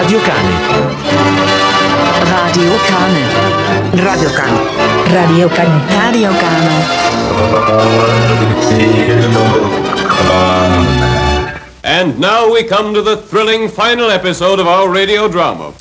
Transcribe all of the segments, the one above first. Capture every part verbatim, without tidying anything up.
Radio Cane. Radio Cane. Radio Cane. Radio Cane. Radio Cane. And now we come to the thrilling final episode of our radio drama.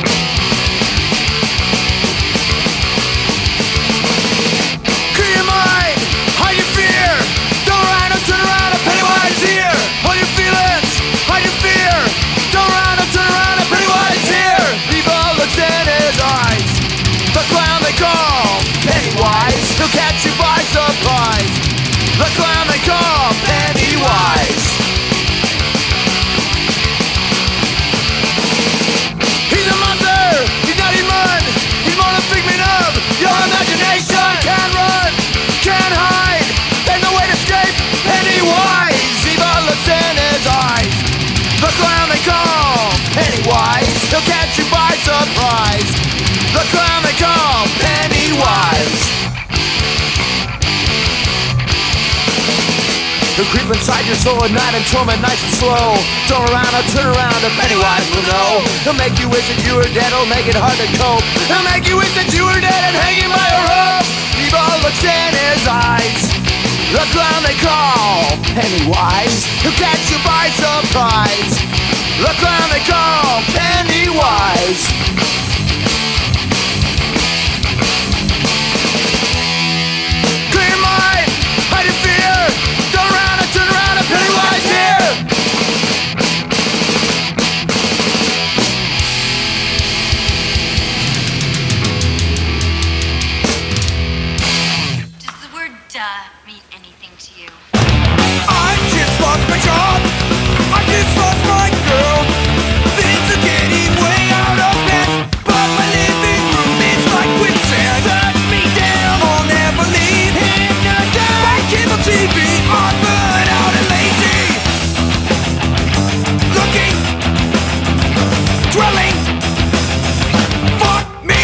Come on! Who creep inside your soul at night and torment nice and slow. Turn around, I'll turn around, if Pennywise will know. He'll make you wish that you were dead, he'll make it hard to cope. He'll make you wish that you were dead and hanging by a rope. Evil looks in his eyes, the clown they call Pennywise. He'll catch you by surprise, the clown they call Pennywise. Clear mind, hide your fear. Turn around and turn around and Pennywise here. Does the word duh mean anything to you? I just lost my job, I just lost my girl. Things are getting way out of hand, but my living room is like quicksand. Sucks me down, I'll never leave. Hypnotized by cable T V, I'm burnt out and lazy. Looking, dwelling, fuck me.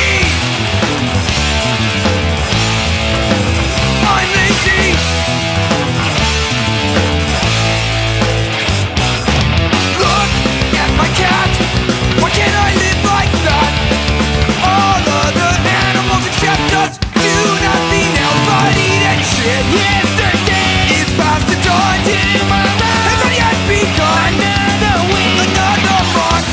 I'm lazy. Look at my cat. Why can't I live like that? All other animals except us do nothing else but eat and shit. Yesterday is past the dawn. Tomorrow has not yet begun. Another week, another month.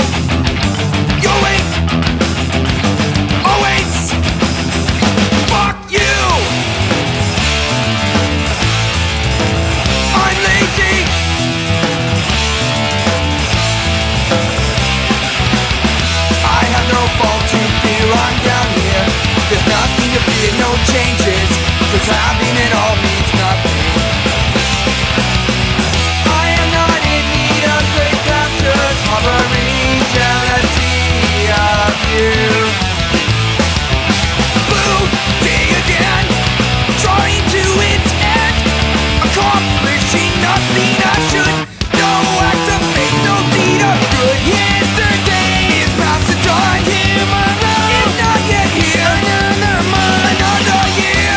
Going always. Fuck you. I'm lazy. I have no fault to feel I'm down here. There's nothing to fear, no changes, 'cause having it all means nothing. I am not in need of great pastures, harboring jealousy of you. Blue day again, trying to its end, accomplishing nothing I should. No act of faith, no deed of good. Yesterday is past the dawn. Tomorrow is not yet here. Another month, another year.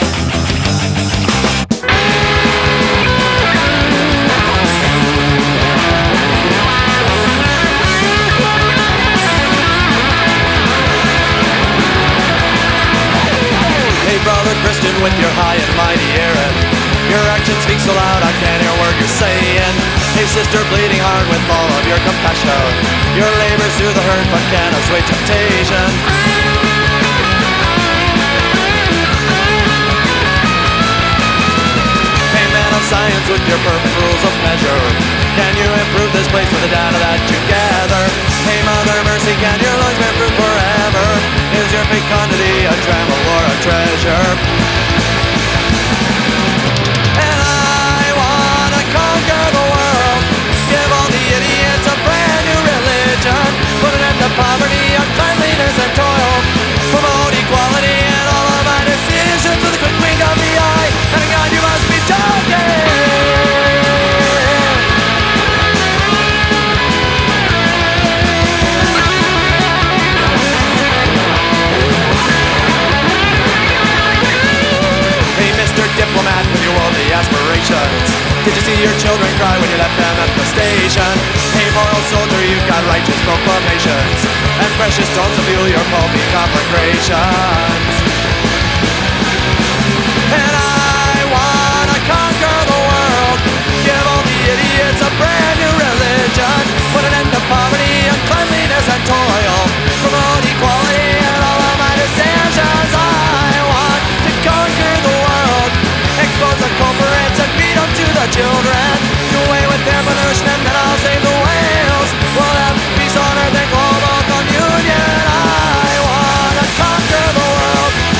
Hey brother Christian with your high and mighty errand, your action speaks so loud I can't hear a word you're saying. Hey sister bleeding heart with all of your compassion, your labors through the hurt but can't assuage temptation. Hey man of science with your perfect rules of measure, can you improve this place with the data that you gather? Hey mother mercy, can your lungs bear fruit forever? Is your fecundity a tremble or a treasure? And I wanna conquer the world, give all the idiots a brand new religion, put an end to poverty, uncleanliness and toil, promote equality in all of my decisions with a quick wink of the eye, and God you must be joking. Hey Mister Diplomat with your worldly aspirations, did you see your children cry when you left them at the station? Hey moral soldier, you've got righteous proclamations, and precious stones to fuel your pulpy conflagrations. And I wanna conquer the world, give all the idiots a brand new religion, put an end to poverty, uncleanliness and toil, promote equality in all of my decisions. I want to conquer the world, expose the culprits and beat them to the children, do away with their pollution and then I'll save the whales. We'll have peace on earth and global communion. I wanna conquer the world,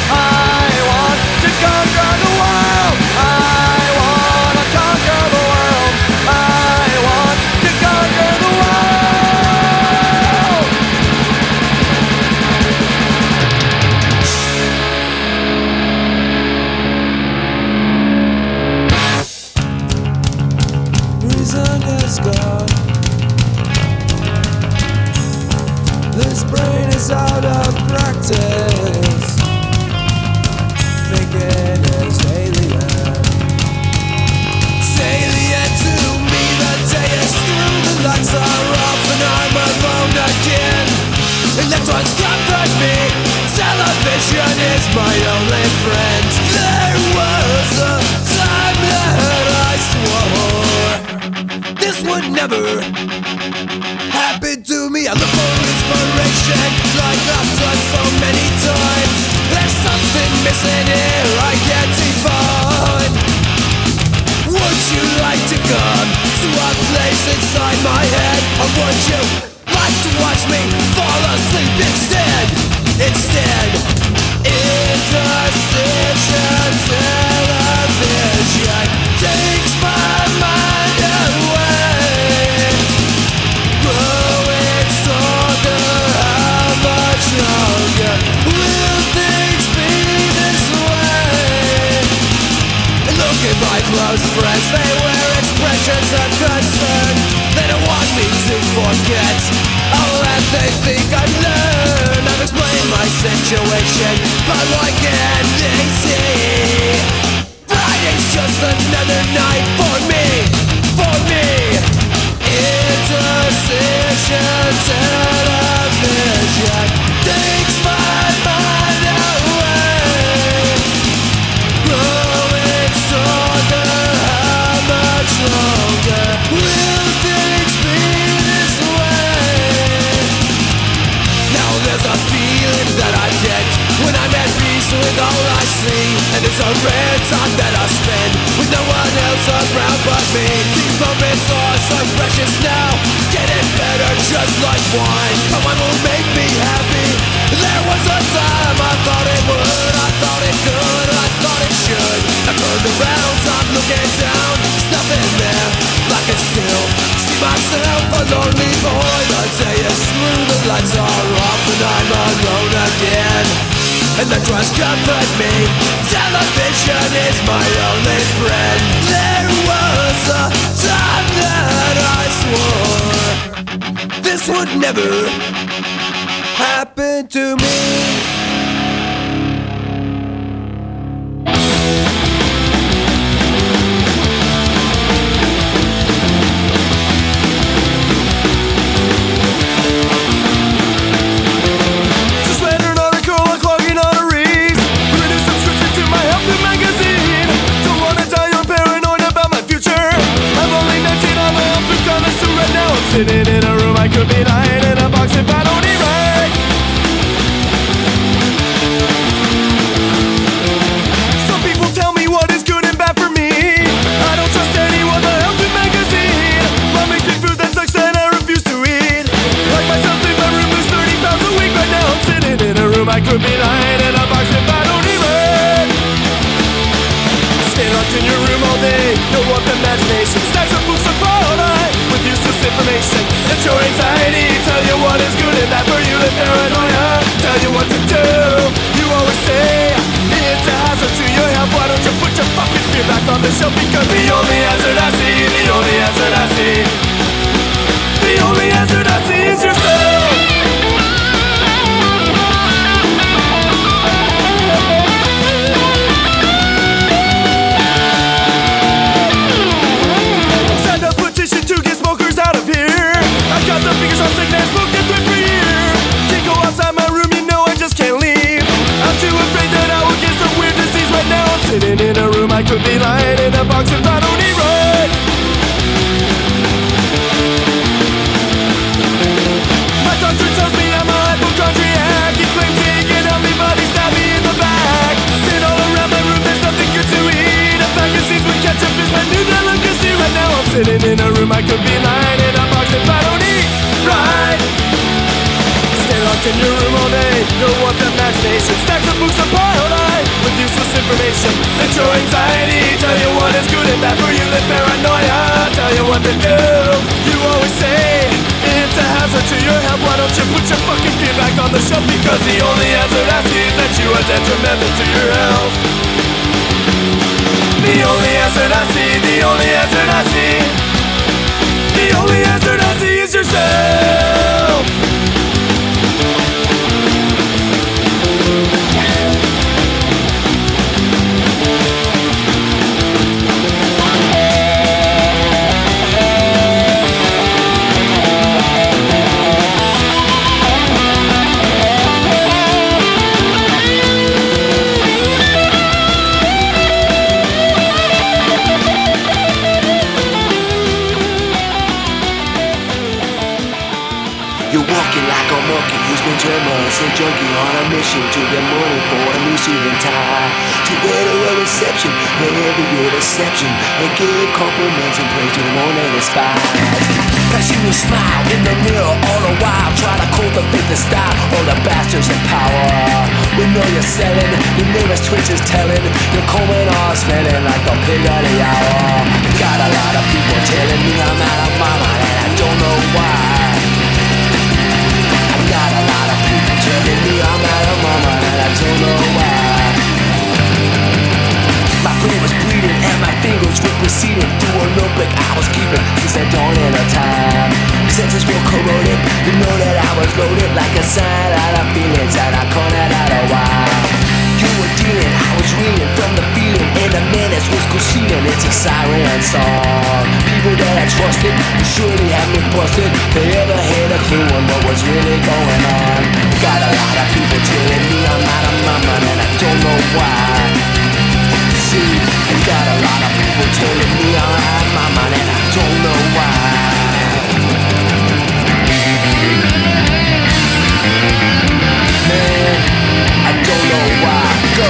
only friend. There was a time that I swore this would never happen to me. I look for inspiration like I've done so many times. There's something missing here I can't define. Would you like to come to a place inside my head? Or would you like to watch me fall asleep instead? Instead, interstitial television takes my mind away. Growing stronger, how much longer will things be this way? Look at my close friends, they wear expressions of concern. They don't want me to forget all that they think I learned. I've explained my situation, but why can't they see? Friday's just another night for me, for me. Interstitial television takes my mind away. Growing stronger, how much longer will things be this way? Now there's a feeling that I get when I'm at peace with all I see, and it's a rare time that I spend with no one else around but me. These moments are so precious now, getting better just like wine. But one will make me happy. There was a time I thought it would, I thought it could, I thought it should. I turned around, I'm looking down, there's nothing there. I can still see myself, a lonely boy. The day is through, the lights are off, and I'm alone again. And the drugs comfort me. Television is my only friend. There was a time that I swore this would never happen to me. Sitting in a room, I could be lying in a box if I don't eat right. Some people tell me what is good and bad for me. I don't trust anyone, the healthy magazine. Mom makes me food that sucks and I refuse to eat. Like myself in my room, lose thirty pounds a week. Right now I'm sitting in a room, I could be lying in a box if I don't eat right. Stay locked in your room all day, no warmth imagination. Stacks of books of all night with useless information. It's your anxiety, tell you what is good and bad for you. The paranoia, tell you what to do. You always say, it's a hazard to your health. Why don't you put your fucking fear back on the shelf? Because the only answer I see, the only answer I see, the only answer I see is yourself. Got the fingers on sickness, smoking through for years. Can't go outside my room, you know I just can't leave. I'm too afraid that I will get some weird disease. Right now I'm sitting in a room, I could be lying in a box if I don't eat right. My doctor tells me I'm a hypochondriac. He claims he can help me, but he stabbed me in the back. Then all around my room there's nothing good to eat. A pack of seeds with ketchup is my new delicacy. Right now I'm sitting in a room, I could be lying in a box if I don't eat right. Stay locked in your room all day, no warmth imagination. Stacks of books are piled high with useless information. Let your anxiety tell you what is good and bad for you. Let paranoia tell you what to do. You always say it's a hazard to your health. Why don't you put your fucking feet back on the shelf? Because the only answer I see is that you are detrimental to your health. The only answer I see, the only answer I see, the only answer I see is yourself. hustler junkie on a mission to get money for a new suit and tie. To wear to a reception, and every good exception, and give compliments and praise to the one they despise. Flashing your smile in the mirror all the while, try to cultivate the style, all the bastards in power. We know you're selling, your nearest twitch is telling, you're coming on smelling like the pig of the hour. Got a lot of people telling me I'm out of my mind and I don't know why. I got a lot of people telling me I'm out of my mind and I don't know why. My throat was bleeding and my fingers were proceeding through a notebook I was keeping since the dawn of the time. Senses were corroded, you know that I was loaded like a sign out of feelings and I couldn't out of why. You were dealing, I was reading from the feeling, and the menace was concealing. It's a siren song. People that I trusted, you surely have been busted. They ever had a clue on what was really going on. Got a lot of people telling me I'm out of my mind and I don't know why. See, I got a lot of people telling me I'm out of my mind and I don't know why. Man, I don't know why. Go.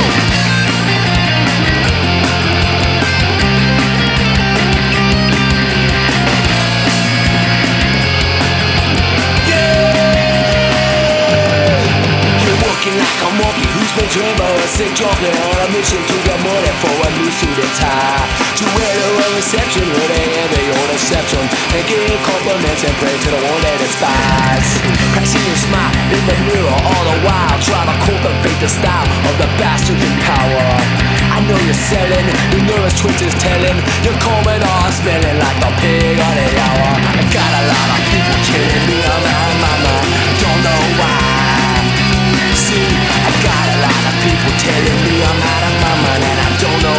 Like a monkey who's been trained by a sick junkie on a mission to get money for a new suit and tie. To wear to a reception where they have their own exception and give compliments and praise to the one they despise. Crashing your smile in the mirror all the while, trying to cultivate the style of the bastard in power. I know you're selling, your nervous twitch is telling, you're coming on smelling like the pig of the hour. I got a lot of people telling me I'm out of my mind, don't know why. See, I got a lot of people telling me I'm out of my mind and I don't know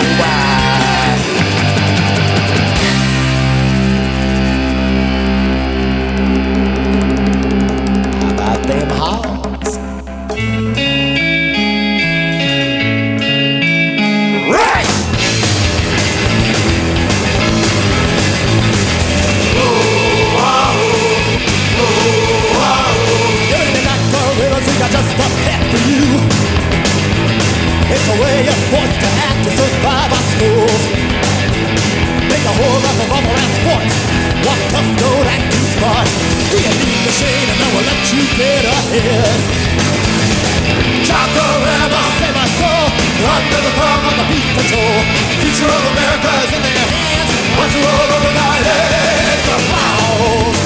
why. How about them hogs? Right! I just a pet for you. It's the way you're forced to act to survive our schools. Make a whole lot of all around sports. Walk tough, don't act too smart. Be a mean machine and I will let you get ahead. Chocolate, save my soul. Under the thumb of the beat patrol. Future of America is in their hands. Watch you roll over my head. The balls.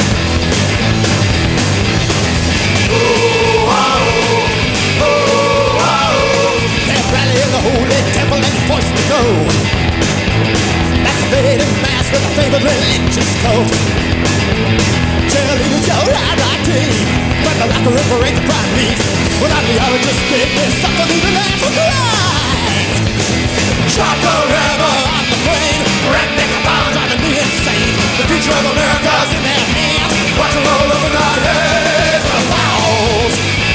In the holy temple and forced to go. Masturbating mass with a favorite religious cult. Cheerleaders yell rah rah team. But the locker room parade the prime beef. When I'm the ologist, give me something even laugh or cry. Chocorama on the plane. Redneck bomb driving me insane. The future of America's in their hands. Watch them roll over my head. The balls.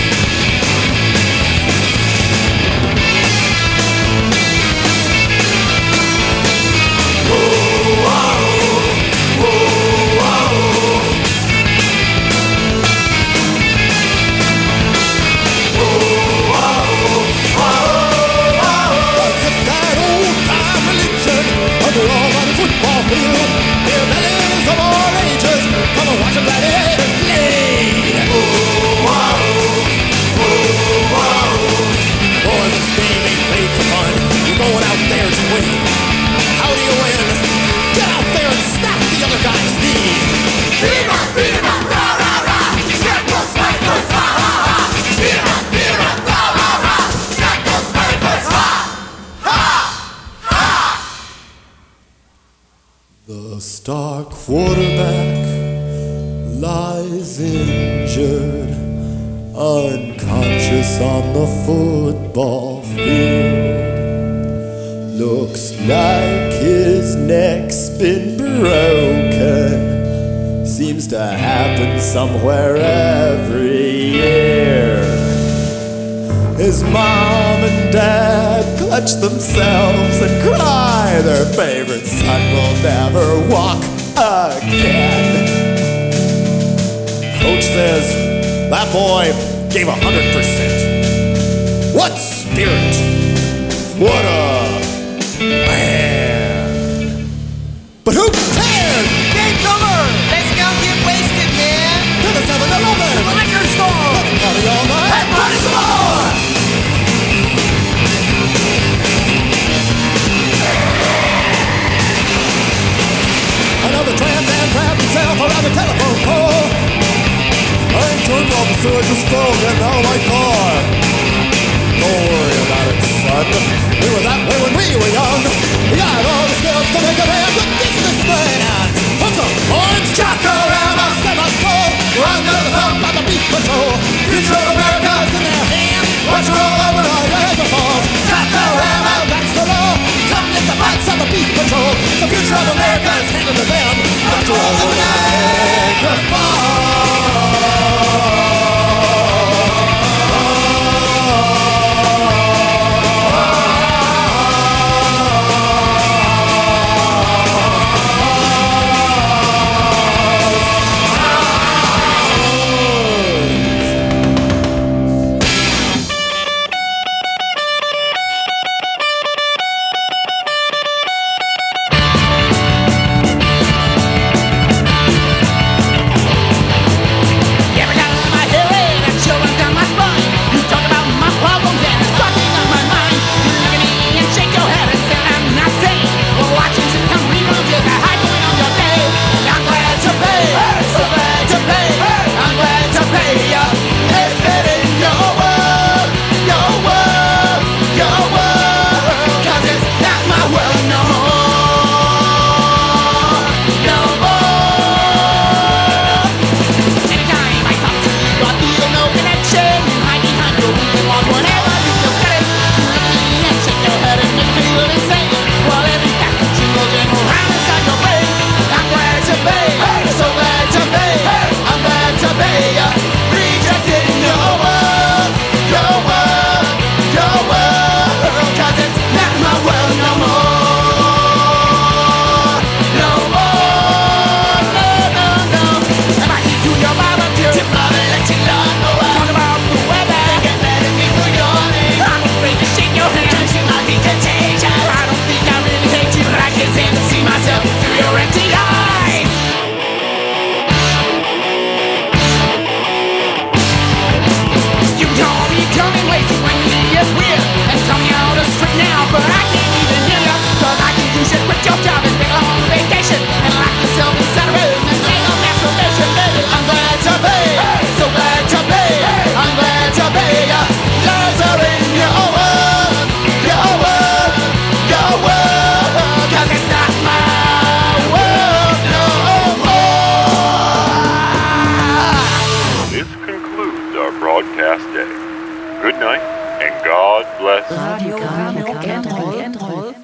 Football field, their bellies of all ages. Come and watch a gladiators bleed. Ooh, wow, ooh, wow. Boys, this game ain't played for fun. You're going out there to win. How do you win? Get out there and snap the other guy's knee. Beat up, beat up, rah, rah, rah. Snap those spikers, ha, ha, ha. Beat up, beat up, rah, rah, rah. Snap those spikers, ha, ha, ha. The star quarterback lies injured, unconscious on the football field. Looks like his neck's been broken. Seems to happen somewhere every year. His mom and dad clutch themselves and cry. Their favorite son will never walk again. Coach says, that boy, gave a hundred percent. What spirit! What a man! But who cares? Game's over! Let's go get wasted, man! To the seven eleven! To the liquor store! Let's party all night! Let's party some more! Another trans man trapped himself around the telephone pole. I ain't turned off the sewage, just fell getting out of my car. Don't worry about it, son. We were that way when we were young. We got all the skills to make a man good businessman. Put the orange Chaco-rama, semi-soul. Under the thumb by the beat patrol. Future of America's in their hands. Watch roll over Niagara Falls. Chaco-rama, that's the law. Come lick the butts of the beat patrol. The future of America is handed to them. Watch roll over Niagara Falls. Broadcast day. Good night and God bless. Radio Rock and Roll.